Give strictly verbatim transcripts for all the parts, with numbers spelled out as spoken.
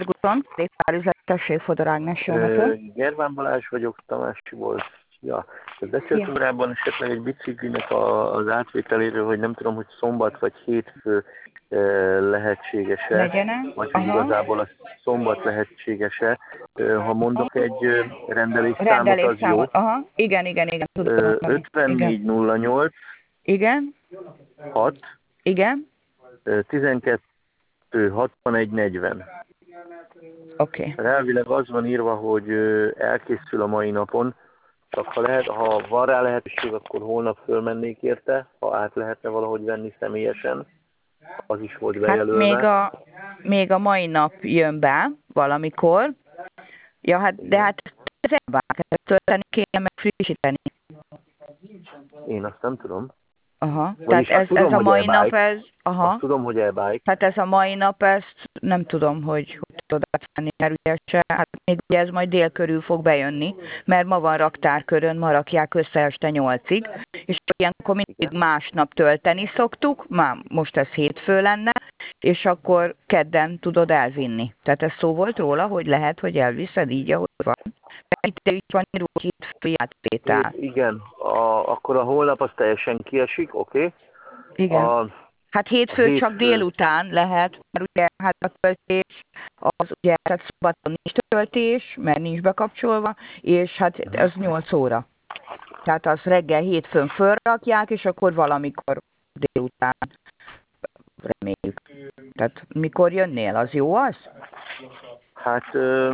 Körúton, Párüzetesség, Fodor Ágnes, jó napot. Germán Balázs vagyok, Tamásiból. Ja, beszéltünk Ja. rábban esetleg egy biciklinek a, az átvételéről, hogy nem tudom, hogy szombat vagy hétfő e, lehetséges-e, Legyen-e? vagy hogy Aha. igazából a szombat lehetséges-e. E, ha mondok egy e, rendelésszámot, az jó. Rendelésszámot, aha. Igen, igen, igen. Tudom E, mondani. ötvennégy nulla nyolc Igen. hat Igen. e, tizenkettő hatvanegy negyven. Oké. Okay. Elvileg az van írva, hogy e, elkészül a mai napon, csak ha, lehet, ha van rá lehetőség, akkor holnap fölmennék érte, ha át lehetne valahogy venni személyesen. Az is volt bejelölve. Hát még a, még a mai nap jön be valamikor. Ja, hát, de hát ez elvált, tölteni kéne, meg frissíteni. Én azt nem tudom. Aha. Vagyis Tehát ez, tudom, ez a mai elbike. nap, ez, aha. Azt tudom, hogy elbike. Hát ez a mai nap, ezt nem tudom, hogy hogy tudod átvenni, mert ugye, se, hát még ugye ez majd dél körül fog bejönni, mert ma van raktárkörön, ma rakják össze este nyolcig, és ilyenkor mindig másnap tölteni szoktuk, már most ez hétfő lenne, és akkor kedden tudod elvinni. Tehát ez szó volt róla, hogy lehet, hogy elviszed így, ahogy van. Itt is van írva, hogy hétfői átvétel. Igen, a, akkor a holnap az teljesen kiesik, oké. Okay. Igen. A, Hát hétfő, hétfő csak délután lehet, mert ugye hát a töltés, az ugye tehát szombaton nincs töltés, mert nincs bekapcsolva, és hát az nyolc óra. Tehát az reggel hétfőn fölrakják, és akkor valamikor délután reméljük. Tehát mikor jönnél, az jó az? Hát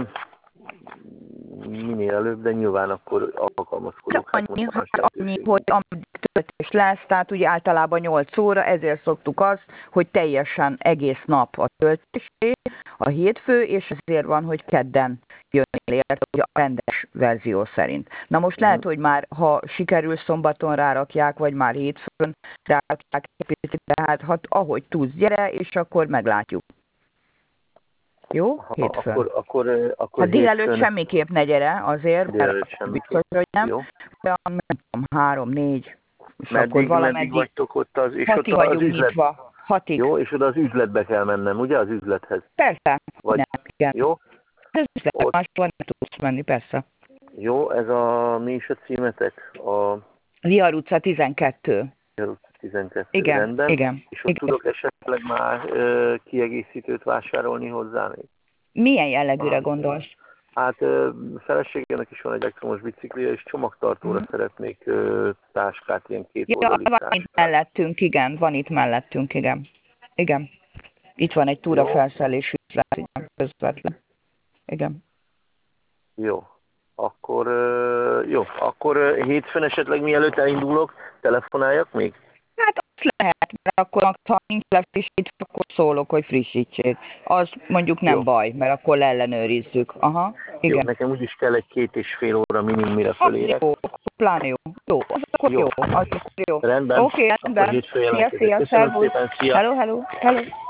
minél előbb, de nyilván akkor alkalmazkodok. Hát annyi, hát annyi, hogy ameddig töltés lesz, tehát ugye általában nyolc óra, ezért szoktuk azt, hogy teljesen egész nap a töltésé, a hétfő, és ezért van, hogy kedden jönnél érte, ugye a rendes verzió szerint. Na most lehet, hogy már, ha sikerül szombaton rárakják, vagy már hétfőn rárakják egy picit, tehát hát, ahogy tudsz, gyere, és akkor meglátjuk. Jó? Hétfőn. Akkor, akkor, akkor hát délelőtt hétfőn... semmiképp ne gyere, azért, mert biztos, hogy nem. Jó. Olyan, nem tudom, három, négy, és meddig, akkor valameddig... meddig vagytok ott az, és hatig ott az vagyunk üzlet... nyitva. Hatig. Jó, és oda az üzletbe kell mennem, ugye, az üzlethez? Persze. Vagy... Nem, igen. Jó? Ez üzlet, ott... máshol nem tudsz menni, persze. Jó, ez a... mi is a címetek? A... Vihar utca tizenkettő. Vihar utca tizenkettő, igen, rendben. igen. És ott igen. tudok esetleg már ö, kiegészítőt vásárolni hozzá még? Milyen jellegűre gondolsz? Hát feleségemnek is van egy elektromos biciklije, és csomagtartóra hmm. szeretnék ö, táskát, ilyen két ja, oldali van táskát. itt mellettünk, igen, van itt mellettünk, igen. Igen. Itt van egy túrafelszerelésű üzlet, igen, közvetlen. Igen. Jó. Akkor, ö, jó. Akkor hétfőn esetleg mielőtt elindulok, telefonáljak még? Hát azt lehet, mert akkor ha nincs lefrissítve, akkor szólok, hogy frissítsék. Az mondjuk nem jó. baj, mert akkor leellenőrizzük. Aha, igen. Jó, nekem úgyis kell egy két és fél óra minimum, mire fölérek. Jó, pláne jó. Jó, az akkor jó. jó. Az akkor jó. Rendben. Oké, okay, rendben. Akkor hétfőn Szia, jelentkezek. szia, Köszönöm szervusz. szépen, szia. Hello, hello, hello.